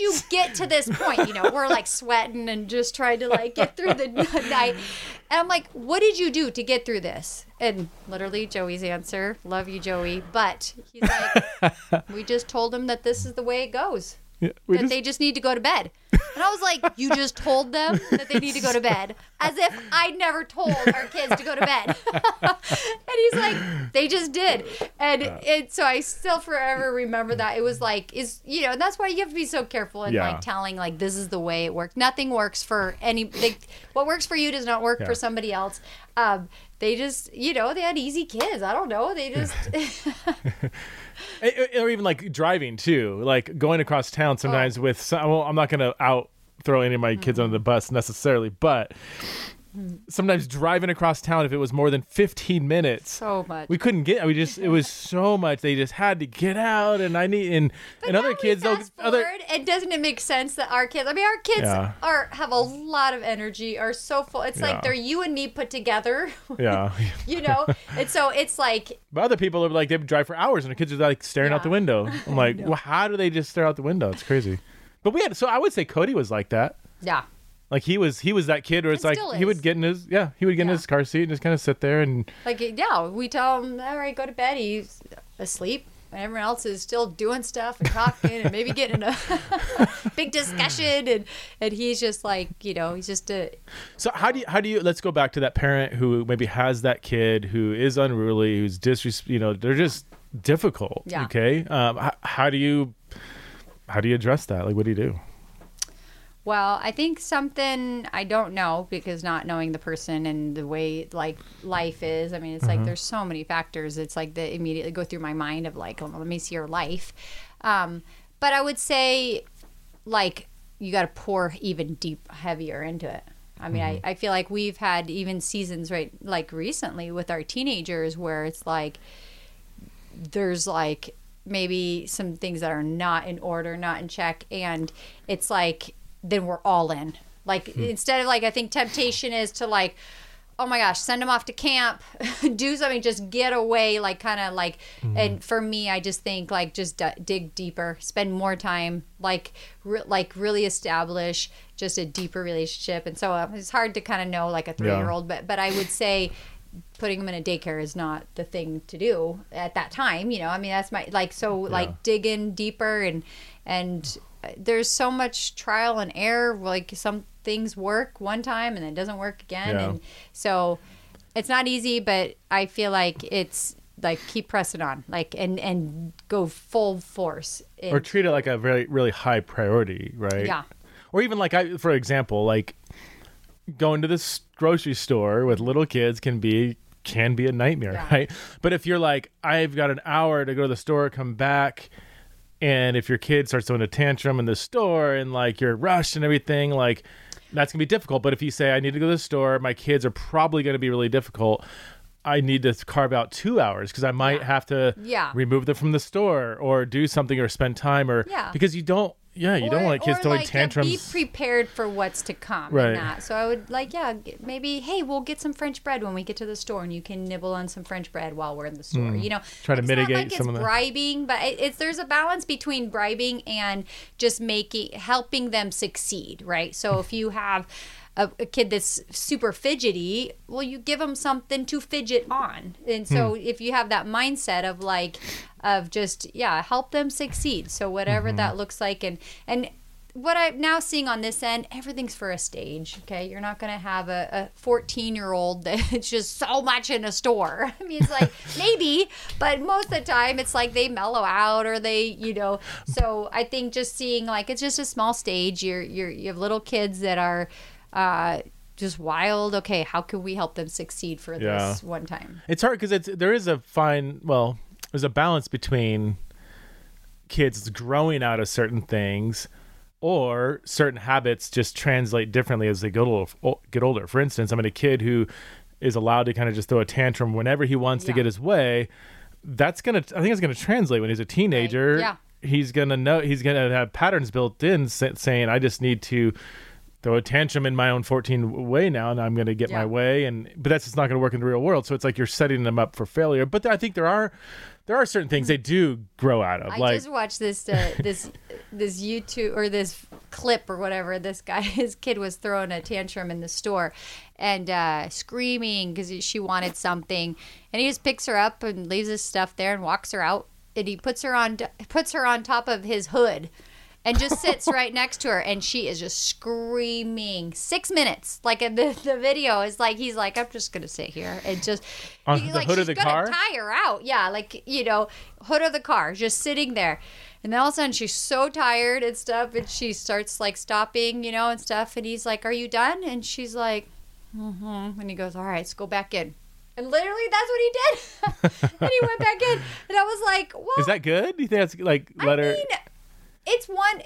you get to this point? You know, we're like sweating and just trying to like get through the night. And I'm like, what did you do to get through this? And literally Joey's answer, love you, Joey. But he's like, we just told him that this is the way it goes. Yeah, they just need to go to bed. And I was like, you just told them that they need to go to bed? As if I never told our kids to go to bed. And he's like, they just did. And so I still forever remember that. It was like, you know, that's why you have to be so careful in like telling like, this is the way it works. Nothing works for what works for you does not work for somebody else. They just, you know, they had easy kids. I don't know. They just... Or even like driving too, like going across town sometimes with some, well, I'm not going to throw any of my kids under the bus necessarily, but sometimes driving across town, if it was more than 15 minutes, so much we couldn't get, it was so much. They just had to get out, and and other kids, and doesn't it make sense that our kids, have a lot of energy, are so full. It's like they're you and me put together. Yeah. You know? And so it's like, but other people are like, they would drive for hours and the kids are like staring out the window. I'm like, well, how do they just stare out the window? It's crazy. But so I would say Cody was like that. Yeah. Like he was that kid where it's like he would get in his in his car seat and just kind of sit there and like we tell him, all right, go to bed. He's asleep, and everyone else is still doing stuff and talking and maybe getting in a big discussion, and he's just like, you know, he's just a. So how do you let's go back to that parent who maybe has that kid who is unruly, who's they're just difficult. Yeah. Okay. How do you address that? Like, what do you do? Well, I think something I don't know, because not knowing the person and the way like life is. I mean, it's like there's so many factors. It's like that immediately go through my mind of like, oh, let me see your life. But I would say like you got to pour even heavier into it. I mean, I feel like we've had even seasons right like recently with our teenagers where it's like there's like maybe some things that are not in order, not in check, and it's like then we're all in. Like instead of like, I think temptation is to like, oh my gosh, send them off to camp, do something, just get away, like kind of like, and for me, I just think like just dig deeper, spend more time, like really establish just a deeper relationship. And so it's hard to kind of know like a 3-year-old, but I would say putting them in a daycare is not the thing to do at that time. You know, I mean, that's my, like, so like dig in deeper and there's so much trial and error. Like some things work one time and then it doesn't work again. And so it's not easy, but I feel like it's like keep pressing on, like, and go full force. Or treat it like a very, really high priority, right? Yeah. Or even like, for example, like going to this grocery store with little kids can be a nightmare, right? But if you're like, I've got an hour to go to the store, come back, and if your kid starts throwing a tantrum in the store and like you're rushed and everything, like that's gonna be difficult. But if you say, I need to go to the store, my kids are probably going to be really difficult, I need to carve out 2 hours because I might have to remove them from the store or do something or spend time or because you don't want kids throwing tantrums. Be prepared for what's to come in that. So I would like, maybe, hey, we'll get some French bread when we get to the store and you can nibble on some French bread while we're in the store. You know, try to mitigate some of that. Bribing, but there's a balance between bribing and just helping them succeed, right? So if you have a kid that's super fidgety, well, you give them something to fidget on. And so if you have that mindset of like, help them succeed. So whatever that looks like. And what I'm now seeing on this end, everything's for a stage. Okay. You're not going to have a 14-year-old that's just so much in a store. I mean, it's like maybe, but most of the time it's like they mellow out or they, you know, so I think just seeing like, it's just a small stage. You have little kids that are, just wild. Okay, how can we help them succeed for this one time? It's hard because there's a balance between kids growing out of certain things or certain habits just translate differently as they get older. For instance, I mean, a kid who is allowed to kind of just throw a tantrum whenever he wants to get his way, I think it's gonna translate when he's a teenager. Right. Yeah. He's gonna have patterns built in saying, I just need to throw a tantrum in my own 14 way now, and I'm going to get my way. But that's just not going to work in the real world. So it's like you're setting them up for failure. But I think there are certain things they do grow out of. I just watched this YouTube or this clip or whatever. His kid was throwing a tantrum in the store and screaming because she wanted something, and he just picks her up and leaves his stuff there and walks her out, and he puts her on top of his hood. And just sits right next to her, and she is just screaming. 6 minutes, like the video is like he's like, I'm just gonna sit here and just on the hood of the car, tie her out, hood of the car, just sitting there, and then all of a sudden she's so tired and stuff, and she starts like stopping, and stuff, and he's like, "Are you done?" And she's like, "Mm-hmm," and he goes, "All right, let's go back in." And literally, that's what he did. And he went back in, and I was like, "Well, is that good? Do you think that's like It's one.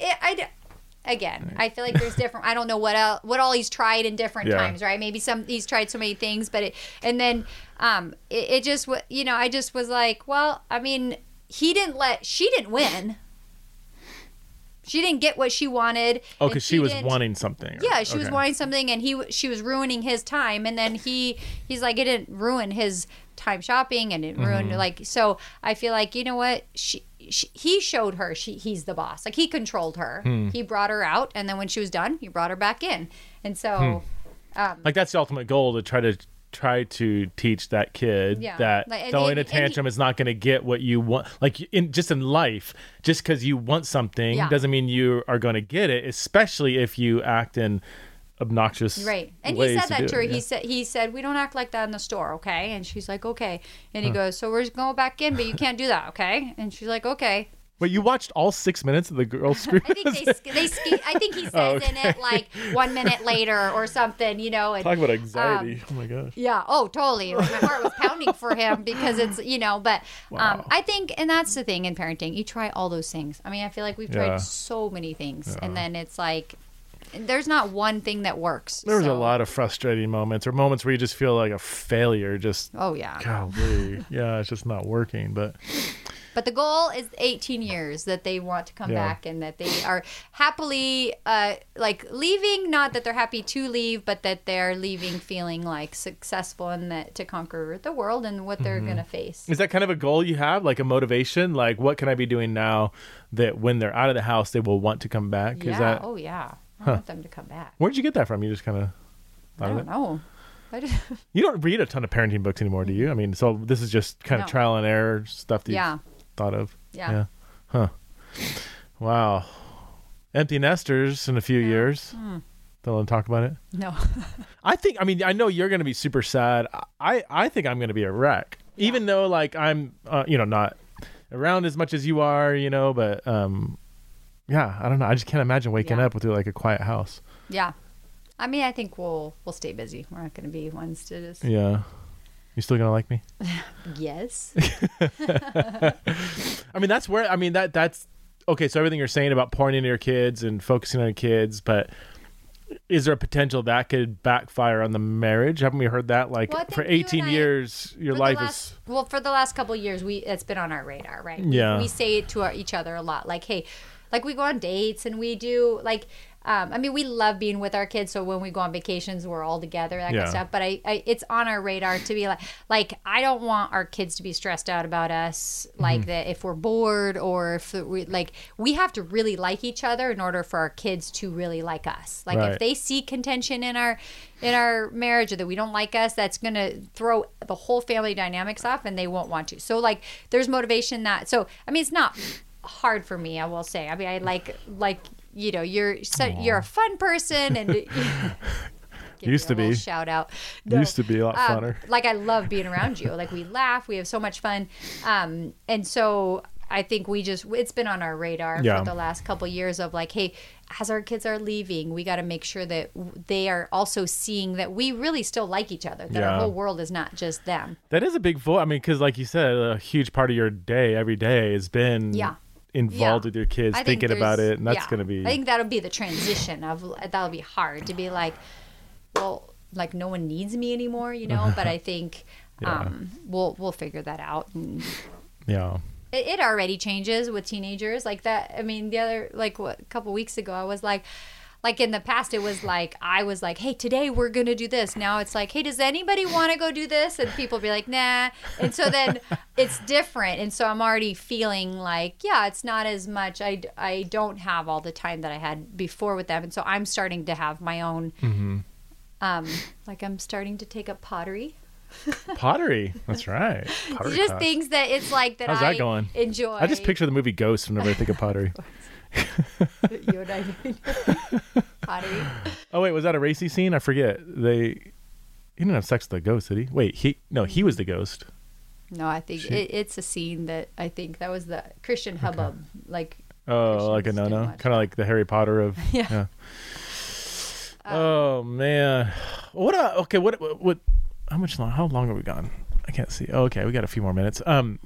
I feel like there's different. I don't know what all he's tried in different times, right? Maybe he's tried so many things, but it just I just was like, well, I mean, she didn't win. She didn't get what she wanted. Oh, because she was wanting something. Yeah, she was wanting something, and she was ruining his time, and then he's like, it didn't ruin his time shopping, and it ruined so I feel like, you know what, he showed her he's the boss. Like, he controlled her. He brought her out, and then when she was done, he brought her back in. And so like, that's the ultimate goal, to try to teach that kid that throwing a tantrum is not going to get what you want. Like, in life, just because you want something doesn't mean you are going to get it, especially if you act in obnoxious right. And ways he said that to her. Yeah. He said, "We don't act like that in the store, okay?" And she's like, "Okay." And he goes, "So we're just going back in, but you can't do that, okay?" And she's like, "Okay." Wait, you watched all 6 minutes of the girl scream? I think he says in it like 1 minute later or something, And, talk about anxiety. Oh my gosh. Yeah. Oh, totally. My heart was pounding for him because it's, but wow. I think, and that's the thing in parenting, you try all those things. I mean, I feel like we've tried so many things, and then it's like, there's not one thing that works. There was a lot of frustrating moments, or moments where you just feel like a failure. Golly. Yeah, it's just not working. But the goal is 18 years that they want to come back, and that they are happily leaving. Not that they're happy to leave, but that they're leaving feeling like successful and that to conquer the world and what they're going to face. Is that kind of a goal you have, like a motivation? Like, what can I be doing now that when they're out of the house, they will want to come back? Yeah. Oh, yeah. I want them to come back. Where'd you get that from? You just kind of I don't know. You don't read a ton of parenting books anymore, do you? I mean, so this is just kind of trial and error stuff that you've thought of. Yeah. Huh. Wow. Empty nesters in a few years. Don't want to talk about it? No. I know you're going to be super sad. I think I'm going to be a wreck. Yeah. Even though, like, I'm, not around as much as you are, but, yeah, I don't know. I just can't imagine waking up with like a quiet house. Yeah. I mean, I think we'll stay busy. We're not going to be ones to just... Yeah. You still going to like me? Yes. I mean, that's... Okay, so everything you're saying about pouring into your kids and focusing on your kids, but is there a potential that could backfire on the marriage? Haven't we heard that? Like, for 18 years, your life is... Well, for the last couple of years, it's been on our radar, right? Yeah. We say it to each other a lot. Like, hey... Like, we go on dates and we do, like, we love being with our kids. So when we go on vacations, we're all together, that kind of stuff. But it's on our radar to be like, I don't want our kids to be stressed out about us, like that if we're bored or if we have to really like each other in order for our kids to really like us. Like, if they see contention in our marriage, or that we don't like us, that's going to throw the whole family dynamics off, and they won't want to. So, like, there's motivation it's not hard for me, I will say. I mean, I like you're a fun person, and used to be shout out. No, used to be a lot funner. Like, I love being around you. Like, we laugh, we have so much fun, and so I think it's been on our radar for the last couple of years of like, hey, as our kids are leaving, we got to make sure that they are also seeing that we really still like each other, that our whole world is not just them. That is a big voice. I mean, because like you said, a huge part of your day every day has been involved with your kids, thinking about it, and that's going to be... I think that'll be the transition that'll be hard to be like, well, like, no one needs me anymore, but I think we'll figure that out. And it already changes with teenagers like that. I mean, the other, like, a couple weeks ago, I was like, like in the past, it was like, I was like, hey, today we're going to do this. Now it's like, hey, does anybody want to go do this? And people be like, nah. And so then it's different. And so I'm already feeling like, yeah, it's not as much. I don't have all the time that I had before with them. And so I'm starting to have my own, like I'm starting to take up pottery. Pottery. That's right. Pottery Just class. things that it's like that How's that going? Enjoy. I just picture the movie Ghost whenever I think of pottery. You and I pottery. Oh wait, was that a racy scene? I forget. He didn't have sex with the ghost, did he? Wait, he was the ghost. No, I think it's a scene that I think that was the Christian hubbub. Like like a Christians do no-no, much. kind of like the Harry Potter of Yeah. Oh man, what? How much long? How long have we gone? I can't see. Oh, okay, we got a few more minutes.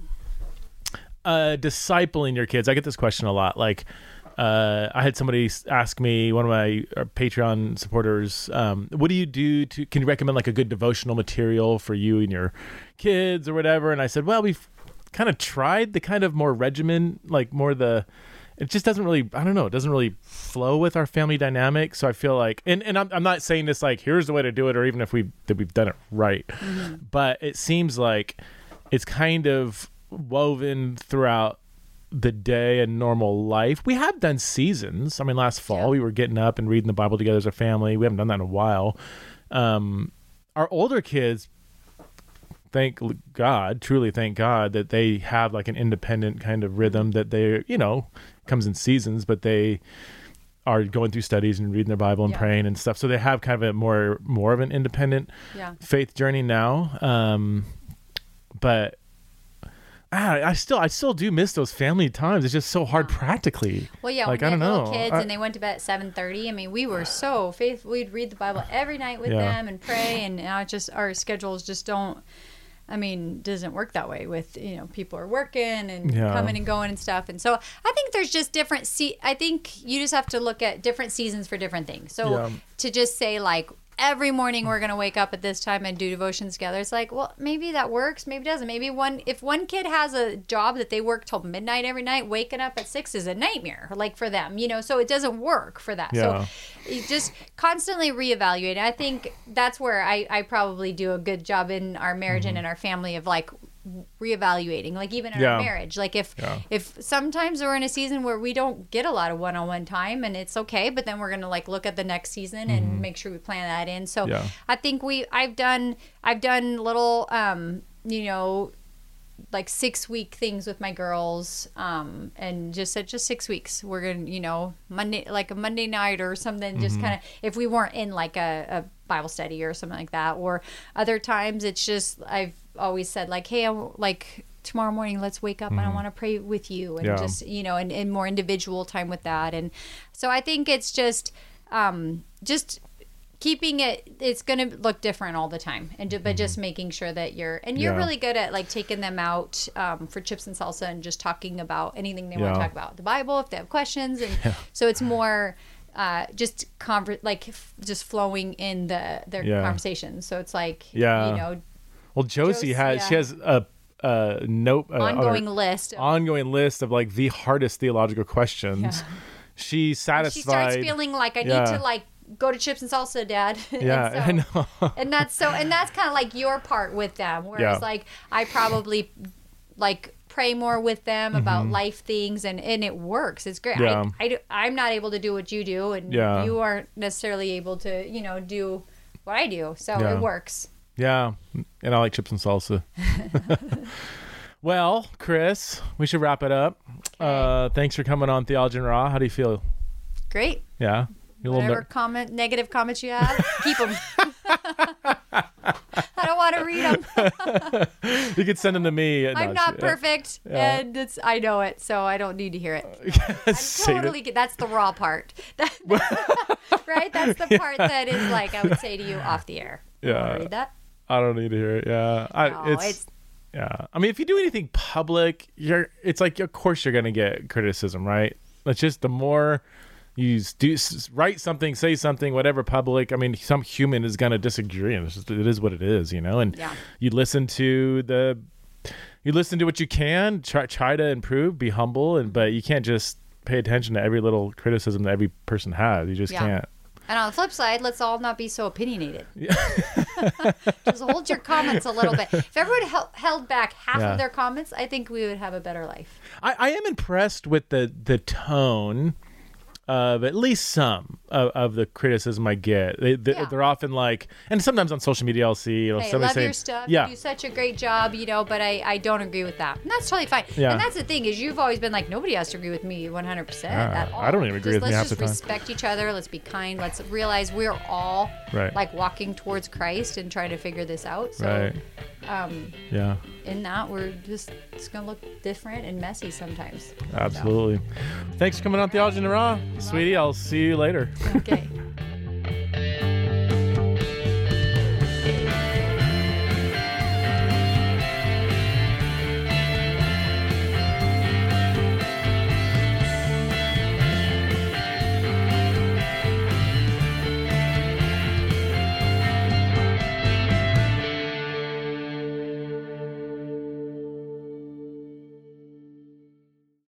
Discipling your kids. I get this question a lot. Like, I had somebody ask me, one of my Patreon supporters, what do you do can you recommend like a good devotional material for you and your kids or whatever? And I said, well, we've kind of tried the kind of more regimen, like more it just doesn't really, I don't know, it doesn't really flow with our family dynamic. So I feel like, and I'm not saying this like, here's the way to do it, or even if we've done it right, but it seems like it's kind of woven throughout the day and normal life. We have done seasons. I mean, last fall we were getting up and reading the Bible together as a family. We haven't done that in a while. Our older kids, truly thank God that they have like an independent kind of rhythm that they, comes in seasons, but they are going through studies and reading their Bible and praying and stuff. So they have kind of a more of an independent faith journey now. But I still do miss those family times. It's just so hard practically. Well, yeah, like, when I we don't had know. little kids and they went to bed at 7:30. I mean, we were so faithful. We'd read the Bible every night with them and pray. And now our schedules just doesn't work that way with, people are working and coming and going and stuff. And so I think there's just different, I think you just have to look at different seasons for different things. So to just say like, every morning we're going to wake up at this time and do devotions together. It's like, well, maybe that works. Maybe it doesn't. Maybe if one kid has a job that they work till midnight every night, waking up at 6 is a nightmare, like for them, so it doesn't work for that. Yeah. So you just constantly reevaluate. I think that's where I probably do a good job in our marriage and in our family of like reevaluating, like even in our marriage, like if sometimes we're in a season where we don't get a lot of one-on-one time and it's okay, but then we're gonna like look at the next season and make sure we plan that in. So I think I've done little like 6-week things with my girls, and just said 6 weeks we're gonna Monday, like a Monday night or something, just kind of, if we weren't in like a Bible study or something like that, or other times it's just, I've always said like, hey, like tomorrow morning let's wake up and I want to pray with you, and just and more individual time with that. And so I think it's just keeping it's going to look different all the time, but just making sure that you're really good at like taking them out for chips and salsa and just talking about anything they want to talk about, the Bible if they have questions, and so it's more just just flowing in their conversation. So it's like well, Josie has a ongoing list of like the hardest theological questions. She's satisfied. She starts feeling like I need to like go to chips and salsa, Dad. I know. and that's kind of like your part with them, whereas like I probably like pray more with them about life things, and it works. It's great. I'm not able to do what you do, and you aren't necessarily able to do what I do, so it works. And I like chips and salsa. Well, Chris, we should wrap it up. Okay. Thanks for coming on Theology and Raw. How do you feel? Great. Yeah. Whatever negative comments you have, keep them. I don't want to read them. You could send them to me. I'm not perfect, and I know it, so I don't need to hear it. That's the raw part. Right? That's the part that is like, I would say to you off the air. You want to read that? I don't need to hear it. Yeah. I mean, if you do anything public, it's like, of course you're going to get criticism, right? It's just the more you write something, say something, whatever public. I mean, some human is going to disagree, and it is what it is, and you listen to what you can, try to improve, be humble, but you can't just pay attention to every little criticism that every person has. You just can't. And on the flip side, let's all not be so opinionated. Just hold your comments a little bit. If everyone held back half of their comments, I think we would have a better life. I am impressed with the tone of at least some of the criticism I get. They're often like, and sometimes on social media I'll see, hey, somebody love saying, your stuff. You do such a great job, but I don't agree with that. And that's totally fine. Yeah. And that's the thing is you've always been like, nobody has to agree with me 100% at all. I don't even agree with me half the time. Let's just respect each other. Let's be kind. Let's realize we're all like walking towards Christ and trying to figure this out. So, in that, it's going to look different and messy sometimes. Absolutely. So. Thanks for coming on Theology in the Raw, sweetie. I'll see you later. Okay.